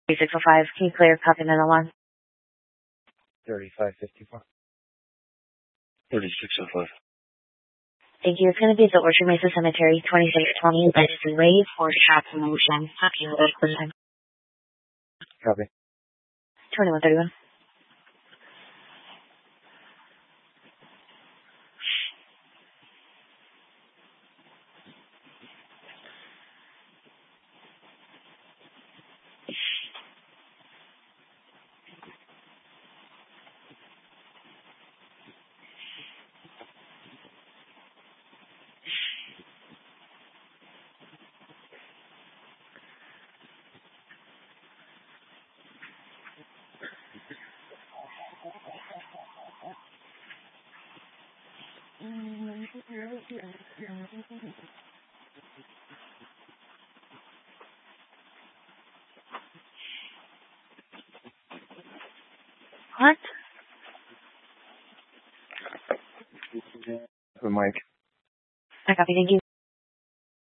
3605. Can you clear copy and alarm? 3554. 3605. Thank you. It's going to be the Orchard Mesa Cemetery, 2620 Legacy Way, Fort Captain Motion. Happy with time. Copy. 2131. What? Mike. I copy. Thank you.